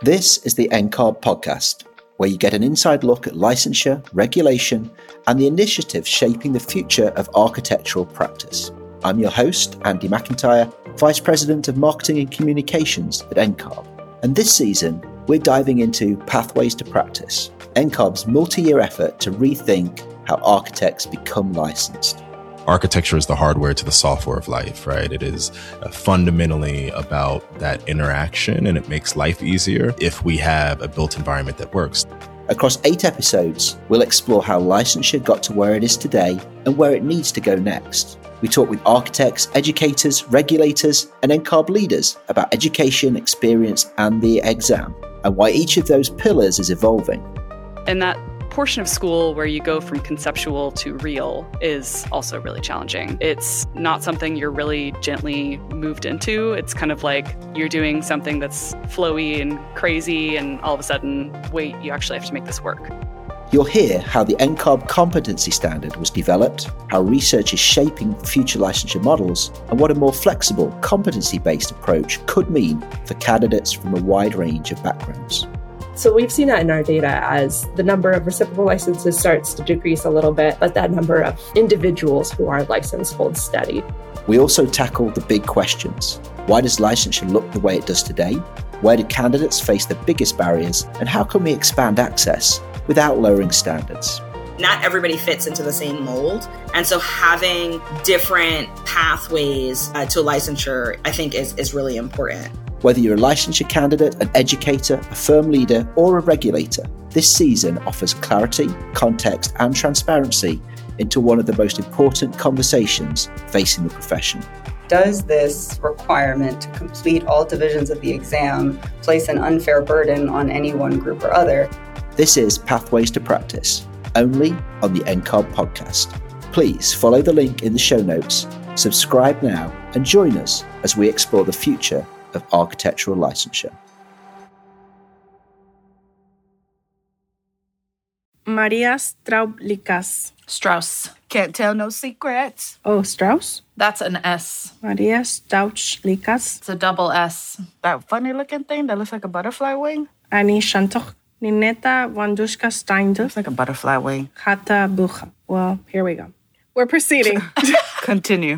This is the NCARB podcast, where you get an inside look at licensure, regulation, and the initiatives shaping the future of architectural practice. I'm your host, Andy McIntyre, Vice President of Marketing and Communications at NCARB. And this season, we're diving into Pathways to Practice, NCARB's multi-year effort to rethink how architects become licensed. Architecture is the hardware to the software of life, right? It is fundamentally about that interaction, and it makes life easier if we have a built environment that works. Across 8 episodes, we'll explore how licensure got to where it is today and where it needs to go next. We talk with architects, educators, regulators, and NCARB leaders about education, experience, and the exam, and why each of those pillars is evolving. And that portion of school where you go from conceptual to real is also really challenging. It's not something you're really gently moved into. It's kind of like you're doing something that's flowy and crazy, and all of a sudden, wait, you actually have to make this work. You'll hear how the NCARB competency standard was developed, how research is shaping future licensure models, and what a more flexible, competency-based approach could mean for candidates from a wide range of backgrounds. So we've seen that in our data as the number of reciprocal licenses starts to decrease a little bit, but that number of individuals who are licensed holds steady. We also tackle the big questions. Why does licensure look the way it does today? Where do candidates face the biggest barriers? And how can we expand access without lowering standards? Not everybody fits into the same mold. And so having different pathways to licensure, I think is really important. Whether you're a licensure candidate, an educator, a firm leader, or a regulator, this season offers clarity, context, and transparency into one of the most important conversations facing the profession. Does this requirement to complete all divisions of the exam place an unfair burden on any one group or other? This is Pathways to Practice, only on the NCARB podcast. Please follow the link in the show notes, subscribe now, and join us as we explore the future of architectural licensure. Maria Straublicas. Strauss. Can't tell no secrets. Oh, Strauss? That's an S. Maria Straublicas. It's a double S. That funny looking thing that looks like a butterfly wing? Ani Shantoch. Nineta Wandushka Steinde. Looks like a butterfly wing. Hata Bucha. Well, here we go. We're proceeding. Continue.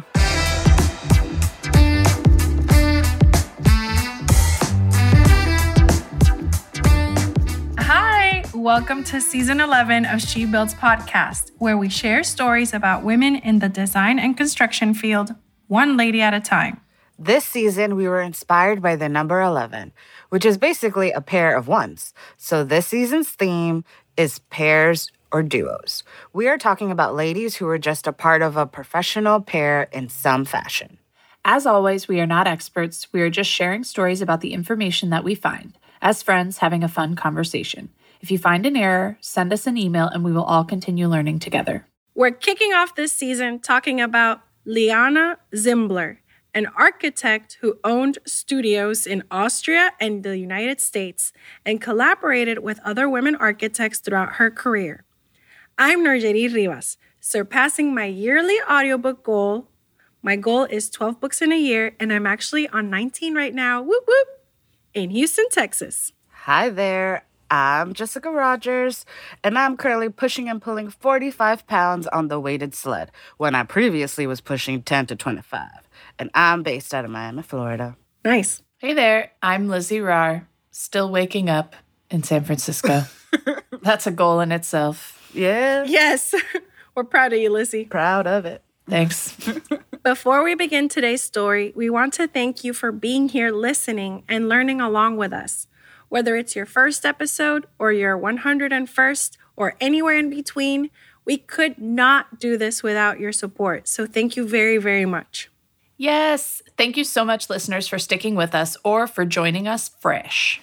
Welcome to Season 11 of She Builds podcast, where we share stories about women in the design and construction field, one lady at a time. This season, we were inspired by the number 11, which is basically a pair of ones. So this season's theme is pairs or duos. We are talking about ladies who are just a part of a professional pair in some fashion. As always, we are not experts. We are just sharing stories about the information that we find, as friends having a fun conversation. If you find an error, send us an email and we will all continue learning together. We're kicking off this season talking about Liana Zimbler, an architect who owned studios in Austria and the United States and collaborated with other women architects throughout her career. I'm Nerjeri Rivas, surpassing my yearly audiobook goal. My goal is 12 books in a year, and I'm actually on 19 right now, whoop whoop, in Houston, Texas. Hi there. I'm Jessica Rogers, and I'm currently pushing and pulling 45 pounds on the weighted sled when I previously was pushing 10 to 25. And I'm based out of Miami, Florida. Nice. Hey there, I'm Lizzie Rar, still waking up in San Francisco. That's a goal in itself. Yeah. Yes. We're proud of you, Lizzie. Proud of it. Thanks. Before we begin today's story, we want to thank you for being here listening and learning along with us. Whether it's your first episode or your 101st or anywhere in between, we could not do this without your support. So thank you very, very much. Yes. Thank you so much, listeners, for sticking with us or for joining us fresh.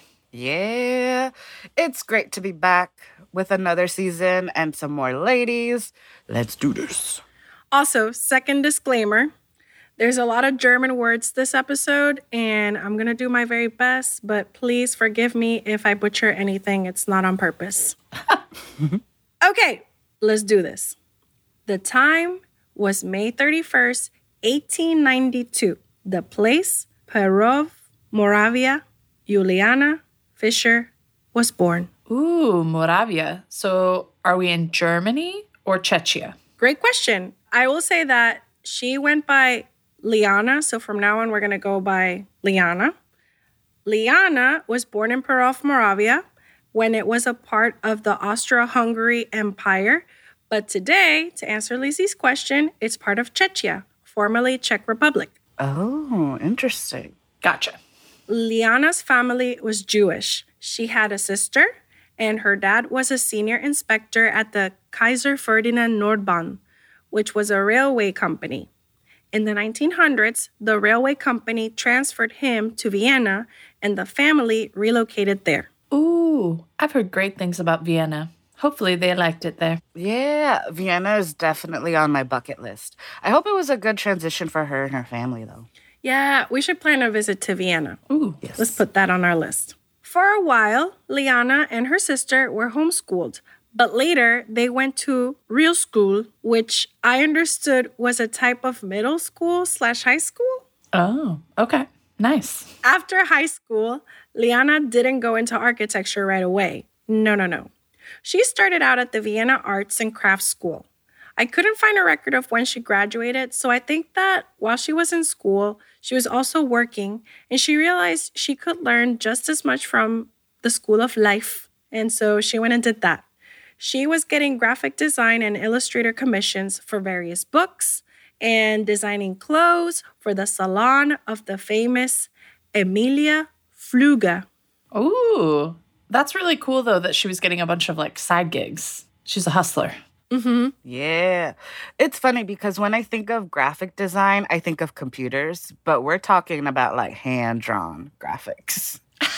Yeah. It's great to be back with another season and some more ladies. Let's do this. Also, second disclaimer. There's a lot of German words this episode, and I'm going to do my very best, but please forgive me if I butcher anything. It's not on purpose. Okay, let's do this. The time was May 31st, 1892. The place, Perov, Moravia, Juliana, Fischer was born? Ooh, Moravia. So are we in Germany or Czechia? Great question. I will say that she went by Liana. So from now on, we're going to go by Liana. Liana was born in Perov, Moravia, when it was a part of the Austro-Hungary Empire. But today, to answer Lizzie's question, it's part of Czechia, formerly Czech Republic. Oh, interesting. Gotcha. Liana's family was Jewish. She had a sister, and her dad was a senior inspector at the Kaiser Ferdinand Nordbahn, which was a railway company. In the 1900s, the railway company transferred him to Vienna, and the family relocated there. Ooh, I've heard great things about Vienna. Hopefully they liked it there. Yeah, Vienna is definitely on my bucket list. I hope it was a good transition for her and her family, though. Yeah, we should plan a visit to Vienna. Ooh, Yes. Let's put that on our list. For a while, Liana and her sister were homeschooled, but later they went to real school, which I understood was a type of middle school / high school. Oh, okay. Nice. After high school, Liana didn't go into architecture right away. No. She started out at the Vienna Arts and Crafts School. I couldn't find a record of when she graduated, so I think that while she was in school, she was also working, and she realized she could learn just as much from the school of life, and so she went and did that. She was getting graphic design and illustrator commissions for various books and designing clothes for the salon of the famous Emilia Flügge. Ooh, that's really cool, though, that she was getting a bunch of, side gigs. She's a hustler. Mm-hmm. Yeah. It's funny because when I think of graphic design, I think of computers, but we're talking about hand-drawn graphics.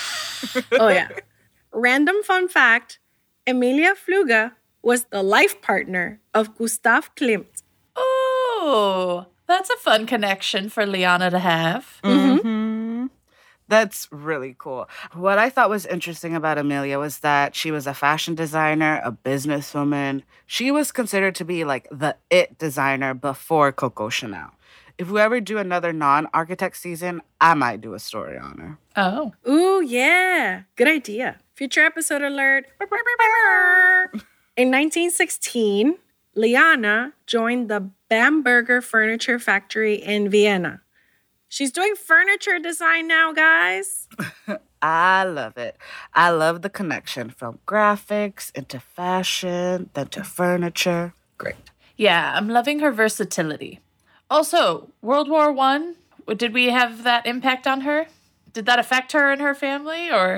Oh, yeah. Random fun fact, Emilia Flügge was the life partner of Gustav Klimt. Oh, that's a fun connection for Liana to have. Mm-hmm. That's really cool. What I thought was interesting about Emilia was that she was a fashion designer, a businesswoman. She was considered to be the it designer before Coco Chanel. If we ever do another non-architect season, I might do a story on her. Oh. Ooh, yeah. Good idea. Future episode alert. In 1916, Liana joined the Bamberger Furniture Factory in Vienna. She's doing furniture design now, guys. I love it. I love the connection from graphics into fashion, then to furniture. Great. Yeah, I'm loving her versatility. Also, World War I, did we have that impact on her? Did that affect her and her family, or?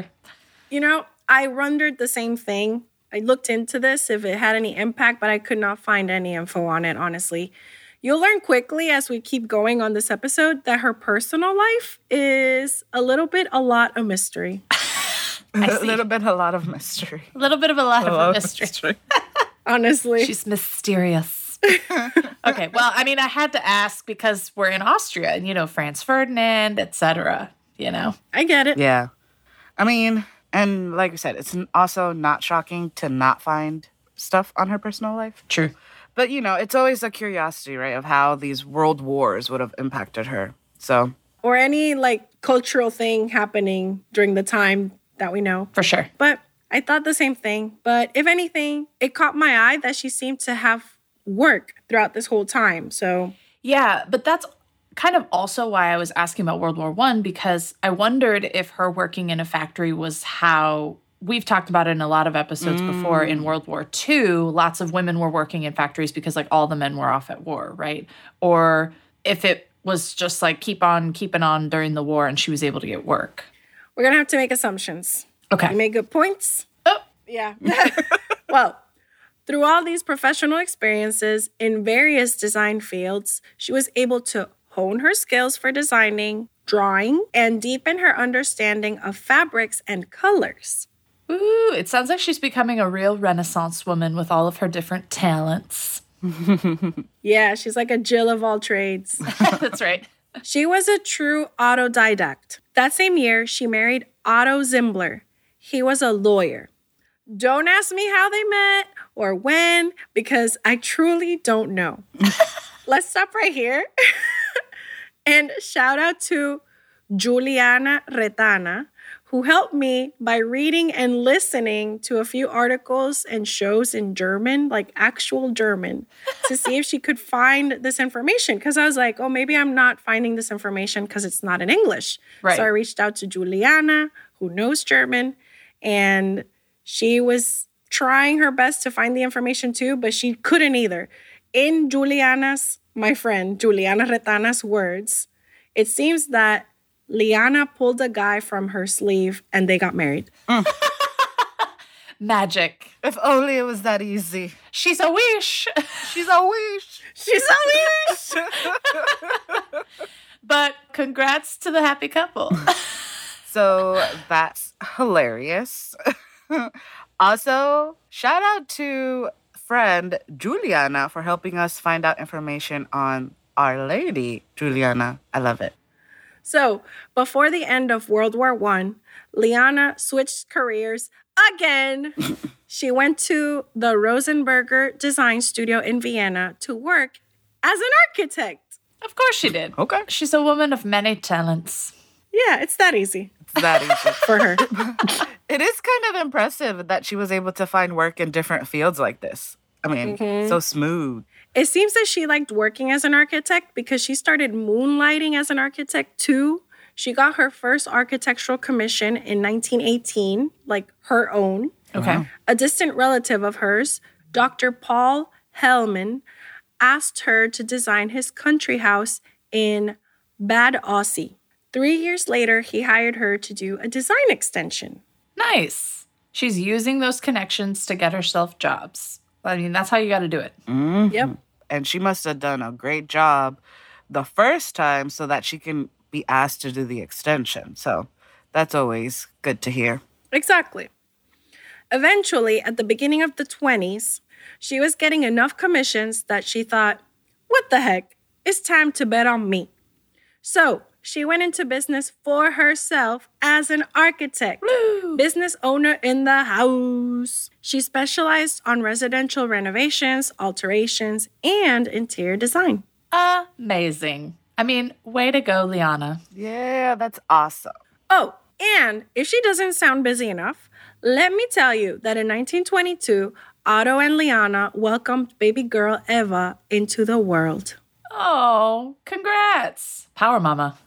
I wondered the same thing. I looked into this if it had any impact, but I could not find any info on it, honestly. You'll learn quickly as we keep going on this episode that her personal life is a lot of mystery. A lot of mystery. A little bit of a lot of mystery. Honestly. She's mysterious. Okay, well, I had to ask because we're in Austria and, Franz Ferdinand, etc., I get it. Yeah. And like I said, it's also not shocking to not find stuff on her personal life. True. But, it's always a curiosity, right, of how these world wars would have impacted her. So. Or any, cultural thing happening during the time that we know. For sure. But I thought the same thing. But if anything, it caught my eye that she seemed to have work throughout this whole time. So. Yeah, but that's kind of also why I was asking about World War I, because I wondered if her working in a factory was how... We've talked about it in a lot of episodes before. In World War II, lots of women were working in factories because all the men were off at war, right? Or if it was just keep on keeping on during the war and she was able to get work. We're going to have to make assumptions. Okay. You made good points. Oh. Yeah. Well, through all these professional experiences in various design fields, she was able to hone her skills for designing, drawing, and deepen her understanding of fabrics and colors. Ooh, it sounds like she's becoming a real Renaissance woman with all of her different talents. Yeah, she's like a Jill of all trades. That's right. She was a true autodidact. That same year, she married Otto Zimbler. He was a lawyer. Don't ask me how they met or when, because I truly don't know. Let's stop right here. And shout out to Juliana Retana, who helped me by reading and listening to a few articles and shows in German, like actual German, to see if she could find this information. Because I was like, oh, maybe I'm not finding this information because it's not in English. Right. So I reached out to Juliana, who knows German, and she was trying her best to find the information too, but she couldn't either. In my friend Juliana Retana's words, it seems that Liana pulled a guy from her sleeve and they got married. Magic. If only it was that easy. She's a wish. She's a wish. She's a wish. But congrats to the happy couple. So that's hilarious. Also, shout out to friend Juliana for helping us find out information on Our Lady Juliana. I love it. So, before the end of World War I, Liana switched careers again. She went to the Rosenberger Design Studio in Vienna to work as an architect. Of course she did. Okay. She's a woman of many talents. Yeah, it's that easy It's that easy. for her. It is kind of impressive that she was able to find work in different fields like this. I mean, so smooth. It seems that she liked working as an architect because she started moonlighting as an architect too. She got her first architectural commission in 1918, like her own. Okay. A distant relative of hers, Dr. Paul Hellman, asked her to design his country house in Bad Aussee. 3 years later, he hired her to do a design extension. Nice. She's using those connections to get herself jobs. I mean, that's how you got to do it. Mm-hmm. Yep. And she must have done a great job the first time so that she can be asked to do the extension. So that's always good to hear. Exactly. Eventually, at the beginning of the 20s, she was getting enough commissions that she thought, what the heck? It's time to bet on me. So she went into business for herself as an architect, business owner in the house. She specialized on residential renovations, alterations, and interior design. Amazing. I mean, way to go, Liana. Yeah, that's awesome. Oh, and if she doesn't sound busy enough, let me tell you that in 1922, Otto and Liana welcomed baby girl Eva into the world. Oh, congrats. Power mama.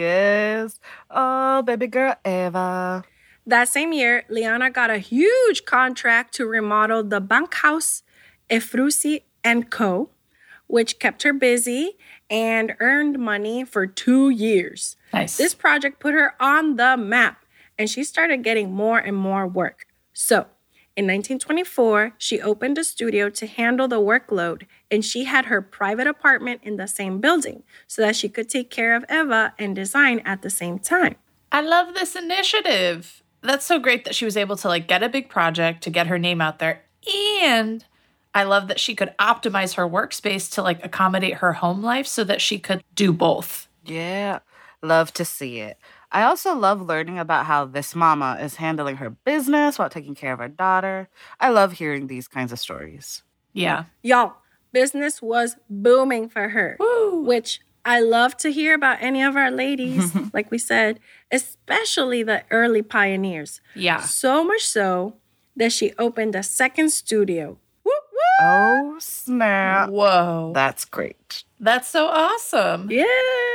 Yes. Oh, baby girl Eva. That same year, Liana got a huge contract to remodel the Bankhaus Efrusi & Co., which kept her busy and earned money for 2 years. Nice. This project put her on the map, and she started getting more and more work. So, in 1924, she opened a studio to handle the workload, and she had her private apartment in the same building so that she could take care of Eva and design at the same time. I love this initiative. That's so great that she was able to get a big project to get her name out there. And I love that she could optimize her workspace to accommodate her home life so that she could do both. Yeah, love to see it. I also love learning about how this mama is handling her business while taking care of her daughter. I love hearing these kinds of stories. Yeah. Y'all, business was booming for her, which I love to hear about any of our ladies, like we said, especially the early pioneers. Yeah. So much so that she opened a second studio. Woo, woo! Oh, snap. Whoa. That's great. That's so awesome. Yeah.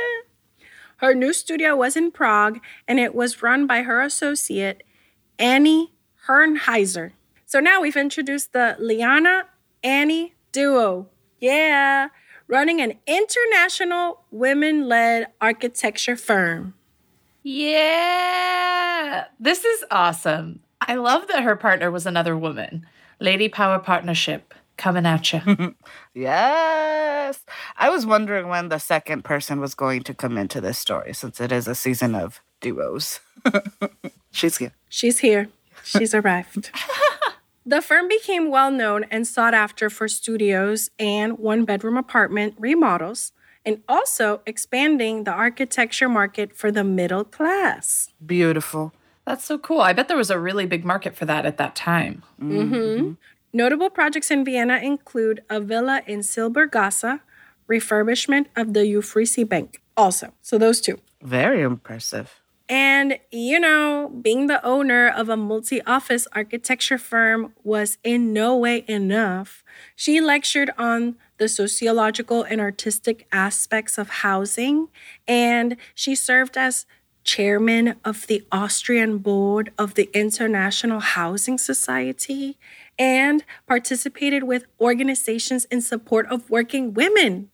Her new studio was in Prague, and it was run by her associate, Annie Hernheiser. So now we've introduced the Liana-Annie duo. Yeah. Running an international women-led architecture firm. Yeah. This is awesome. I love that her partner was another woman. Lady Power Partnership coming at you. Yes. I was wondering when the second person was going to come into this story, since it is a season of duos. She's here. She's here. She's arrived. The firm became well known and sought after for studios and one-bedroom apartment remodels, and also expanding the architecture market for the middle class. Beautiful. That's so cool. I bet there was a really big market for that at that time. Mm-hmm. Notable projects in Vienna include a villa in Silbergasse, refurbishment of the Euphrasia Bank also. So those two. Very impressive. And, being the owner of a multi-office architecture firm was in no way enough. She lectured on the sociological and artistic aspects of housing, and she served as chairman of the Austrian board of the International Housing Society and participated with organizations in support of working women.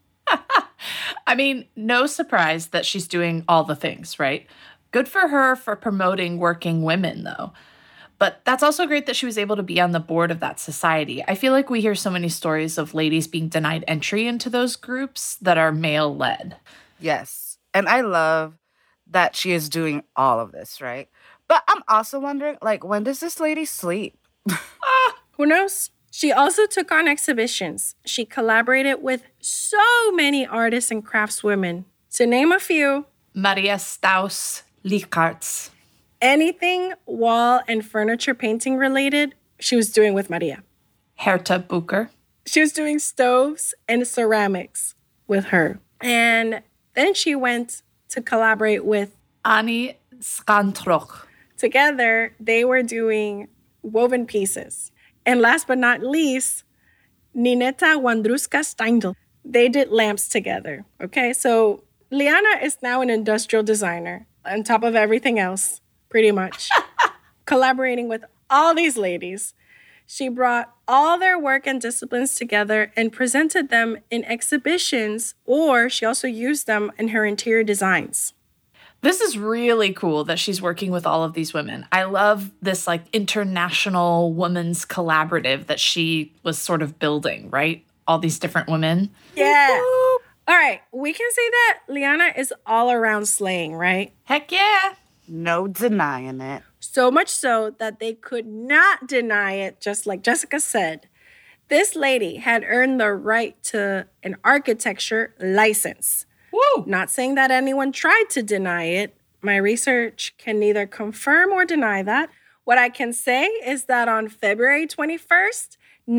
I mean, no surprise that she's doing all the things, right? Good for her for promoting working women, though. But that's also great that she was able to be on the board of that society. I feel like we hear so many stories of ladies being denied entry into those groups that are male-led. Yes. And I love that she is doing all of this, right? But I'm also wondering, when does this lady sleep? Who knows? She also took on exhibitions. She collaborated with so many artists and craftswomen. To name a few, Maria Staus Likartz. Anything wall and furniture painting related, she was doing with Maria. Herta Bucher. She was doing stoves and ceramics with her. And then she went to collaborate with Annie Skantroch. Together, they were doing woven pieces. And last but not least, Nineta Wandruska Steindl. They did lamps together, okay? So Liana is now an industrial designer on top of everything else, pretty much. Collaborating with all these ladies. She brought all their work and disciplines together and presented them in exhibitions, or she also used them in her interior designs. This is really cool that she's working with all of these women. I love this international women's collaborative that she was sort of building, right? All these different women. Yeah. All right. We can say that Liana is all around slaying, right? Heck yeah. No denying it. So much so that they could not deny it, just like Jessica said. This lady had earned the right to an architecture license. Woo! Not saying that anyone tried to deny it. My research can neither confirm or deny that. What I can say is that on February 21st,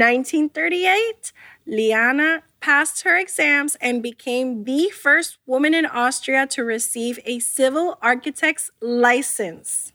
1938, Liana passed her exams and became the first woman in Austria to receive a civil architect's license.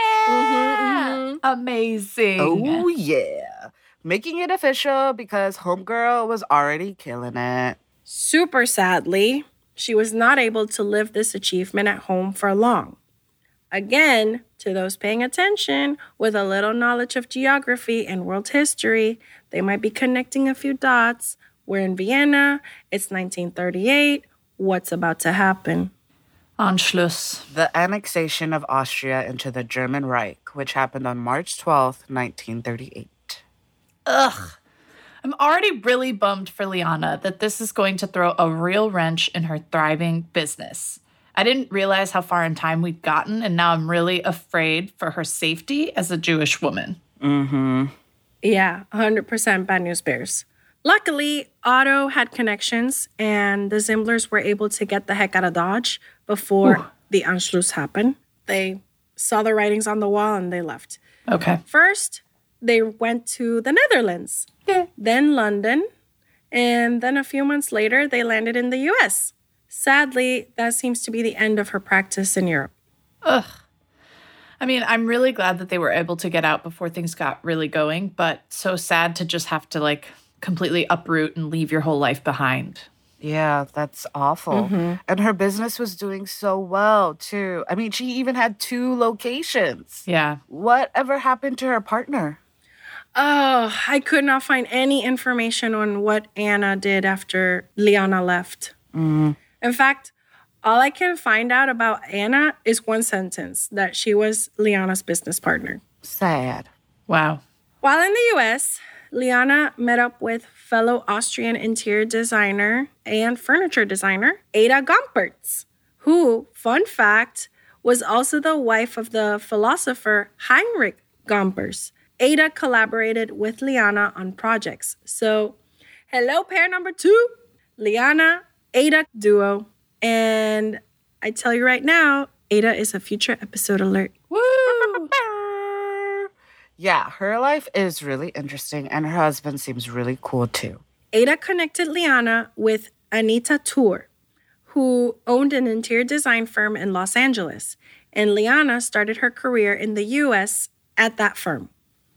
Yeah! Amazing. Oh, yeah. Making it official because Homegirl was already killing it. Super sadly, she was not able to live this achievement at home for long. Again, to those paying attention with a little knowledge of geography and world history, they might be connecting a few dots. We're in Vienna, it's 1938, what's about to happen? Anschluss. The annexation of Austria into the German Reich, which happened on March 12th, 1938. Ugh. I'm already really bummed for Liana that this is going to throw a real wrench in her thriving business. I didn't realize how far in time we'd gotten, and now I'm really afraid for her safety as a Jewish woman. Mm-hmm. Yeah, 100% bad news bears. Luckily, Otto had connections, and the Zimblers were able to get the heck out of Dodge before the Anschluss happened. They saw the writings on the wall, and they left. Okay. First, they went to the Netherlands, then London, and then a few months later, they landed in the U.S. Sadly, that seems to be the end of her practice in Europe. Ugh. I mean, I'm really glad that they were able to get out before things got really going, but so sad to just have to, completely uproot and leave your whole life behind. Yeah, that's awful. Mm-hmm. And her business was doing so well, too. I mean, she even had 2 locations. Yeah. Whatever happened to her partner? Oh, I could not find any information on what Anna did after Liana left. Mm. In fact, all I can find out about Anna is one sentence, that she was Liana's business partner. Sad. Wow. While in the U.S., Liana met up with fellow Austrian interior designer and furniture designer Ada Gompertz, who, fun fact, was also the wife of the philosopher Heinrich Gompertz. Ada collaborated with Liana on projects. So, hello, pair number 2, Liana, Ada duo. And I tell you right now, Ada is a future episode alert. Woo! Yeah, her life is really interesting, and her husband seems really cool, too. Ada connected Liana with Anita Tour, who owned an interior design firm in Los Angeles. and Liana started her career in the U.S. at that firm.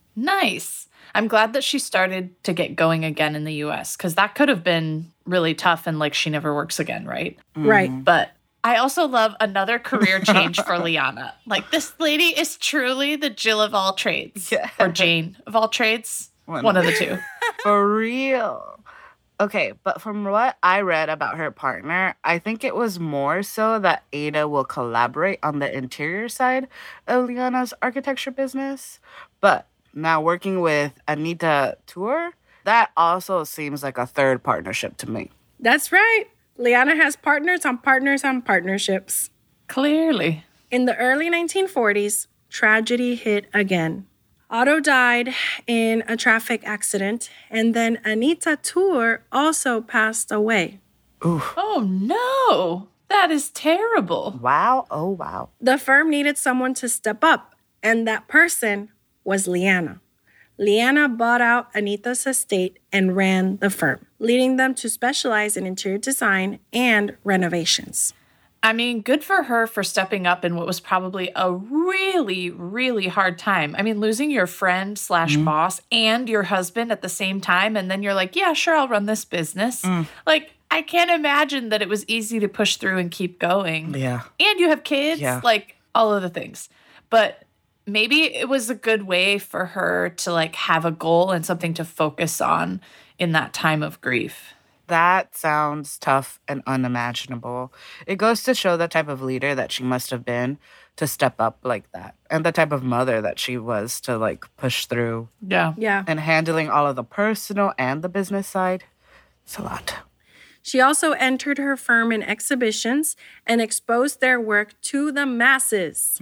Nice. I'm glad that she started to get going again in the US, because that could have been really tough and like she never works again, right? Right. But I also love another career change for Liana. Like, this lady is truly the Jill of all trades. Yeah. Or Jane of all trades. One of the two. For real. Okay, but from what I read about her partner, I think it was more so that Ada will collaborate on the interior side of Liana's architecture business. But now working with Anita Tour, that also seems like a third partnership to me. That's right. Liana has partners on partners on partnerships. Clearly. In the early 1940s, tragedy hit again. Otto died in a traffic accident, and then Anita Tour also passed away. Oof. Oh, no. That is terrible. Wow. Oh, wow. The firm needed someone to step up, and that person was Liana. Liana bought out Anita's estate and ran the firm, leading them to specialize in interior design and renovations. I mean, good for her for stepping up in what was probably a really, really hard time. I mean, losing your friend / boss and your husband at the same time, and then you're like, yeah, sure, I'll run this business. Like, I can't imagine that it was easy to push through and keep going. Yeah. And you have kids, Yeah. like all of the things. But maybe it was a good way for her to like have a goal and something to focus on in that time of grief. That sounds tough and unimaginable. It goes to show the type of leader that she must have been to step up like that, and the type of mother that she was to like push through. Yeah. Yeah. And handling all of the personal and the business side. It's a lot. She also entered her firm in exhibitions and exposed their work to the masses.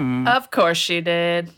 Of course she did.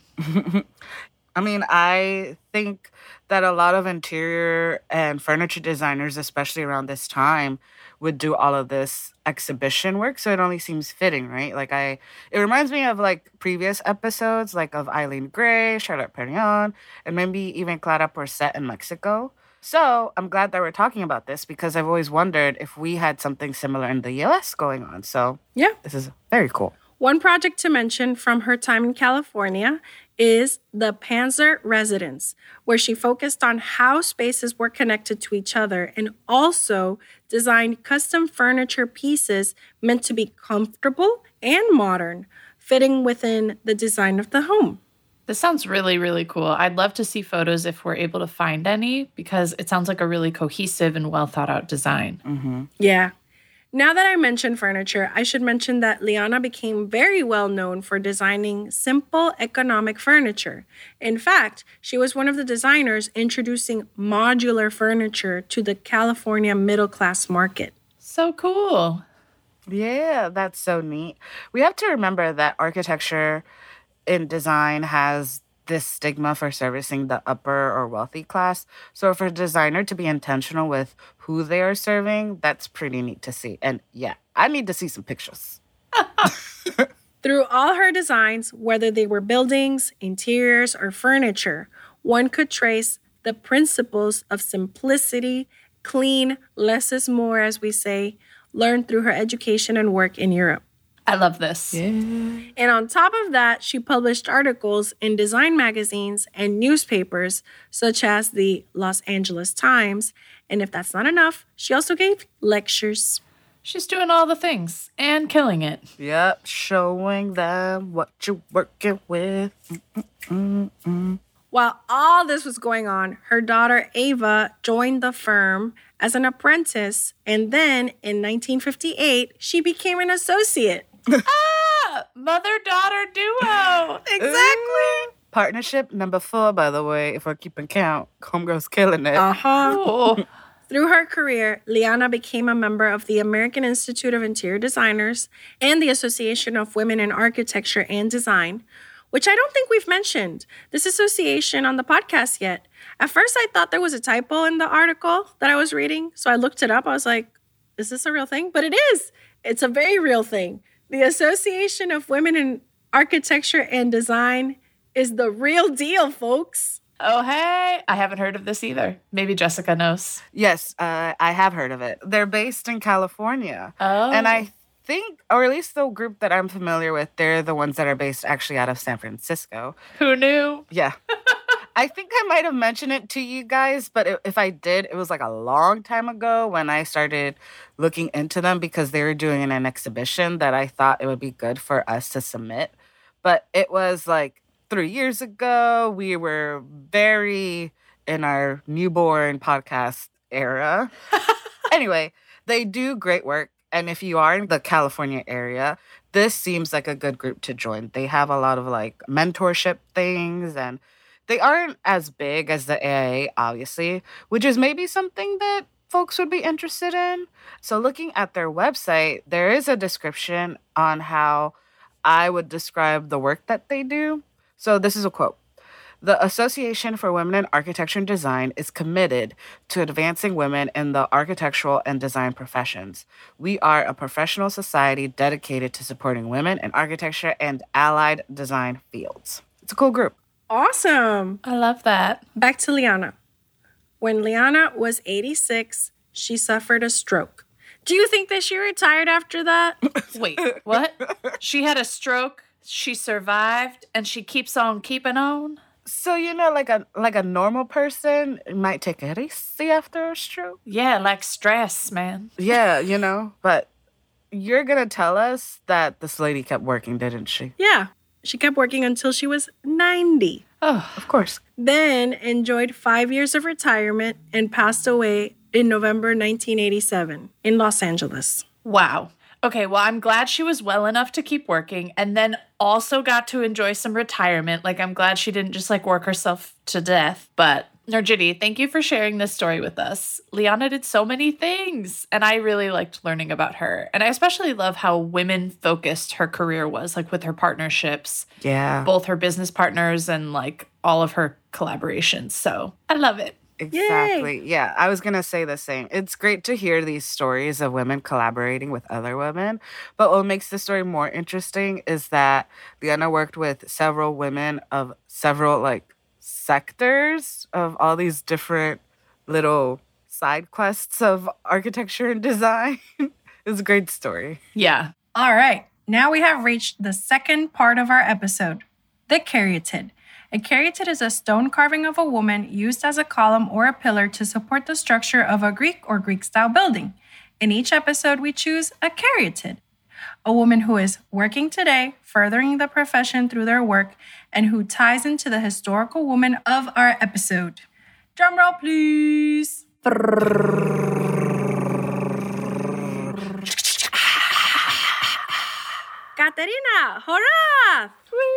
I mean, I think that a lot of interior and furniture designers, especially around this time, would do all of this exhibition work. So it only seems fitting, right? Like it reminds me of like previous episodes, like of Eileen Gray, Charlotte Perignon, and maybe even Clara Porcet in Mexico. So I'm glad that we're talking about this because I've always wondered if we had something similar in the US going on. So Yeah. this is very cool. One project to mention from her time in California is the Panzer Residence, where she focused on how spaces were connected to each other and also designed custom furniture pieces meant to be comfortable and modern, fitting within the design of the home. This sounds really, really cool. I'd love to see photos if we're able to find any, because it sounds like a really cohesive and well thought out design. Yeah. Now that I mentioned furniture, I should mention that Liana became very well known for designing simple, economic furniture. In fact, she was one of the designers introducing modular furniture to the California middle-class market. So cool. Yeah, that's so neat. We have to remember that architecture in design has this stigma for servicing the upper or wealthy class. So for a designer to be intentional with who they are serving, that's pretty neat to see. And yeah, I need to see some pictures. Through all her designs, whether they were buildings, interiors, or furniture, one could trace the principles of simplicity, clean, less is more, as we say, learned through her education and work in Europe. I love this. And on top of that, she published articles in design magazines and newspapers, such as the Los Angeles Times. And if that's not enough, she also gave lectures. She's doing all the things and killing it. Yep, showing them what you're working with. While all this was going on, her daughter Ava joined the firm as an apprentice. And then in 1958, she became an associate. Mother-daughter duo. Exactly. Partnership number 4, by the way, if we're keeping count. Homegirl's killing it. Cool. Through her career, Liana became a member of the American Institute of Interior Designers and the Association of Women in Architecture and Design, which I don't think we've mentioned this association on the podcast yet. At first, I thought there was a typo in the article that I was reading, so I looked it up. I was like, is this a real thing? But it is. It's a very real thing. The Association of Women in Architecture and Design is the real deal, folks. Oh, hey. I haven't heard of this either. Maybe Jessica knows. Yes, I have heard of it. They're based in California. Oh. And I think, or at least the group that I'm familiar with, they're the ones that are based actually out of San Francisco. Who knew? Yeah. I think I might have mentioned it to you guys, but if I did, it was like a long time ago when I started looking into them because they were doing an exhibition that I thought it would be good for us to submit. But it was like 3 years ago. We were very in our newborn podcast era. Anyway, they do great work. And if you are in the California area, this seems like a good group to join. They have a lot of like mentorship things, and they aren't as big as the AIA, obviously, which is maybe something that folks would be interested in. So looking at their website, there is a description on how I would describe the work that they do. So this is a quote. The Association for Women in Architecture and Design is committed to advancing women in the architectural and design professions. We are a professional society dedicated to supporting women in architecture and allied design fields. It's a cool group. Awesome. I love that. Back to Liana. When Liana was 86, she suffered a stroke. Do you think that she retired after that? Wait, what? She had a stroke, she survived, and she keeps on keeping on? So, like a normal person might take it easy after a stroke. Yeah, like stress, man. Yeah, but you're going to tell us that this lady kept working, didn't she? Yeah. She kept working until she was 90. Oh, of course. Then enjoyed 5 years of retirement and passed away in November 1987 in Los Angeles. Wow. Okay, well, I'm glad she was well enough to keep working and then also got to enjoy some retirement. Like, I'm glad she didn't just, work herself to death. But, Nurjiti, thank you for sharing this story with us. Liana did so many things, and I really liked learning about her. And I especially love how women-focused her career was, with her partnerships. Yeah. Both her business partners and, all of her collaborations. So, I love it. Exactly. Yay. Yeah, I was going to say the same. It's great to hear these stories of women collaborating with other women. But what makes the story more interesting is that Liana worked with several women of several, sectors of all these different little side quests of architecture and design. It's a great story. Yeah. All right. Now we have reached the second part of our episode, the caryatid. A caryatid is a stone carving of a woman used as a column or a pillar to support the structure of a Greek or Greek-style building. In each episode, we choose a caryatid, a woman who is working today, furthering the profession through their work, and who ties into the historical woman of our episode. Drum roll, please. Katerina Horath.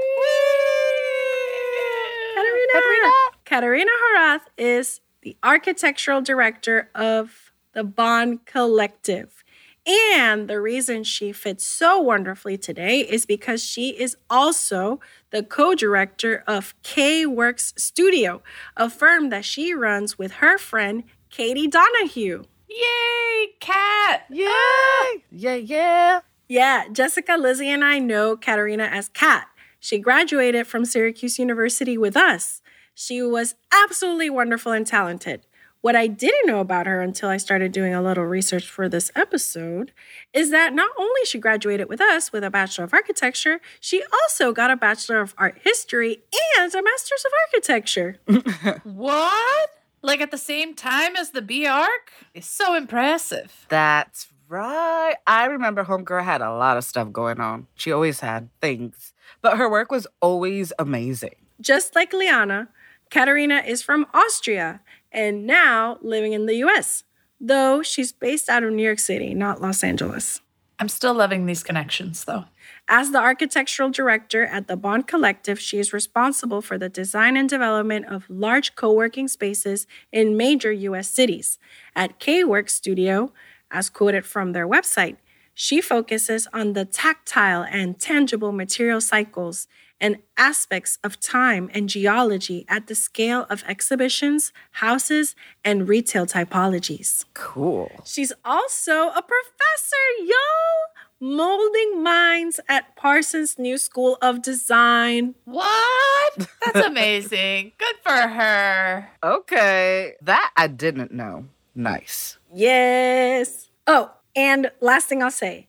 Katerina Horath is the architectural director of the Bond Collective. And the reason she fits so wonderfully today is because she is also the co-director of K-Works Studio, a firm that she runs with her friend, Katie Donahue. Yay, Kat! Yay! Yeah. Yeah, Jessica, Lizzie, and I know Katerina as Kat. She graduated from Syracuse University with us. She was absolutely wonderful and talented. What I didn't know about her until I started doing a little research for this episode is that not only she graduated with us with a Bachelor of Architecture, she also got a Bachelor of Art History and a Master's of Architecture. What? At the same time as the B-Arch? It's so impressive. That's right. I remember Homegirl had a lot of stuff going on. She always had things. But her work was always amazing. Just like Liana, Katerina is from Austria and now living in the US, though she's based out of New York City, not Los Angeles. I'm still loving these connections, though. As the architectural director at the Bond Collective, she is responsible for the design and development of large co-working spaces in major U.S. cities. At K-Works Studio, as quoted from their website, she focuses on the tactile and tangible material cycles and aspects of time and geology at the scale of exhibitions, houses, and retail typologies. Cool. She's also a professor, y'all! Molding minds at Parsons New School of Design. What? That's amazing. Good for her. Okay. That I didn't know. Nice. Yes. Oh, and last thing I'll say.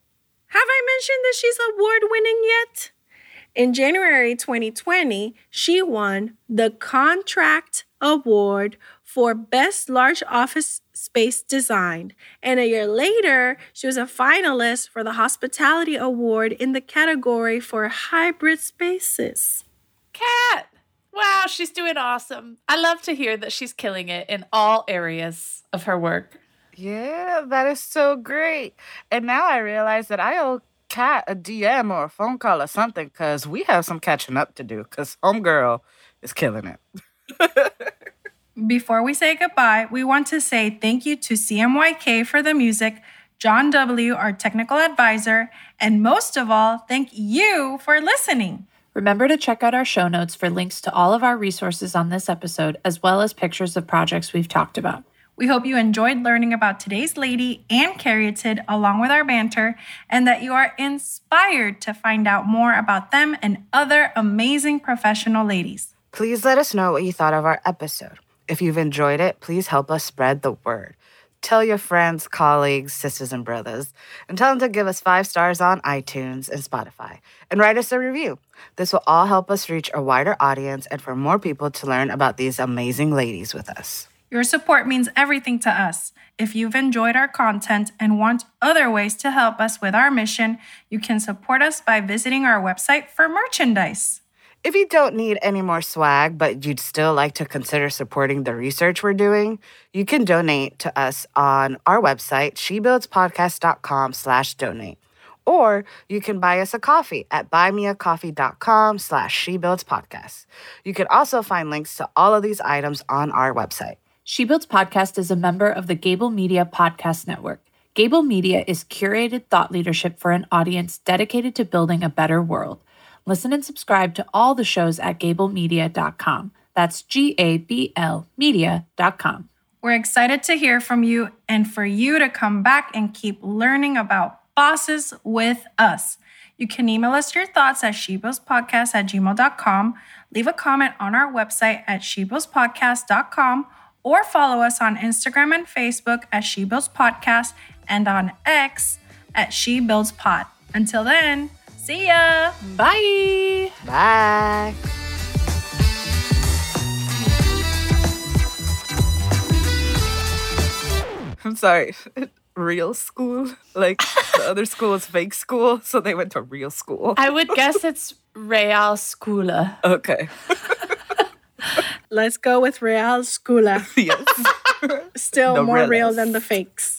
Have I mentioned that she's award-winning yet? In January 2020, she won the Contract Award for Best Large Office Space Design. And a year later, she was a finalist for the Hospitality Award in the category for Hybrid Spaces. Kat! Wow, she's doing awesome. I love to hear that she's killing it in all areas of her work. Yeah, that is so great. And now I realize that I owe Kat a DM or a phone call or something, because we have some catching up to do, because homegirl is killing it. Before we say goodbye, we want to say thank you to CMYK for the music, John W., our technical advisor, and most of all, thank you for listening. Remember to check out our show notes for links to all of our resources on this episode, as well as pictures of projects we've talked about. We hope you enjoyed learning about today's lady and Caryatid along with our banter, and that you are inspired to find out more about them and other amazing professional ladies. Please let us know what you thought of our episode. If you've enjoyed it, please help us spread the word. Tell your friends, colleagues, sisters, and brothers, and tell them to give us 5 stars on iTunes and Spotify, and write us a review. This will all help us reach a wider audience and for more people to learn about these amazing ladies with us. Your support means everything to us. If you've enjoyed our content and want other ways to help us with our mission, you can support us by visiting our website for merchandise. If you don't need any more swag, but you'd still like to consider supporting the research we're doing, you can donate to us on our website, shebuildspodcast.com/donate. Or you can buy us a coffee at buymeacoffee.com/shebuildspodcast. You can also find links to all of these items on our website. She Builds Podcast is a member of the Gable Media Podcast Network. Gable Media is curated thought leadership for an audience dedicated to building a better world. Listen and subscribe to all the shows at gablemedia.com. That's GABL media.com. We're excited to hear from you and for you to come back and keep learning about bosses with us. You can email us your thoughts at shebuildspodcast@gmail.com, leave a comment on our website at shebuildspodcast.com, or follow us on Instagram and Facebook at She Builds Podcast and on X at She Builds Pod. Until then, see ya! Bye! Bye! I'm sorry. Real school? Like the other school is fake school, so they went to real school. I would guess it's Real Schoola. Okay. Let's go with Real Schoola. Yes. Still The more realest. real than the fakes.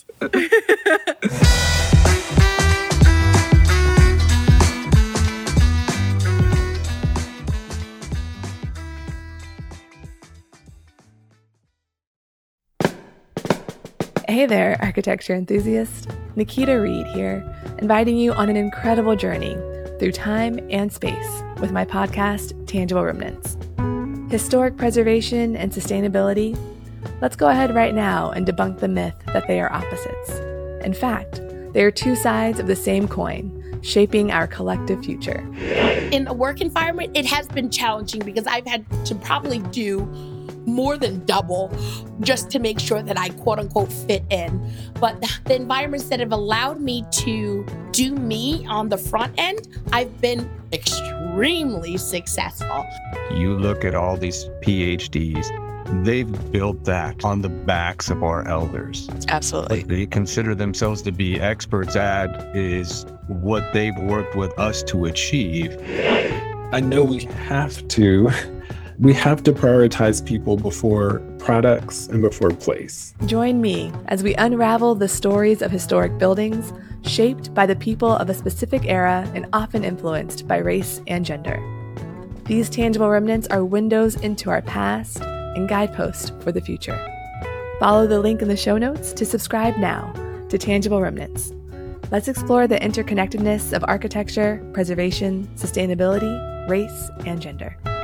Hey there, architecture enthusiast. Nikita Reed here, inviting you on an incredible journey through time and space with my podcast, Tangible Remnants. Historic preservation and sustainability? Let's go ahead right now and debunk the myth that they are opposites. In fact, they are 2 sides of the same coin, shaping our collective future. In a work environment, it has been challenging because I've had to probably do more than double just to make sure that I quote unquote fit in. But the environments that have allowed me to do me on the front end, I've been extremely successful. You look at all these PhDs, they've built that on the backs of our elders. Absolutely. What they consider themselves to be experts at is what they've worked with us to achieve. I know we have to prioritize people before products and before place. Join me as we unravel the stories of historic buildings shaped by the people of a specific era and often influenced by race and gender. These tangible remnants are windows into our past and guideposts for the future. Follow the link in the show notes to subscribe now to Tangible Remnants. Let's explore the interconnectedness of architecture, preservation, sustainability, race, and gender.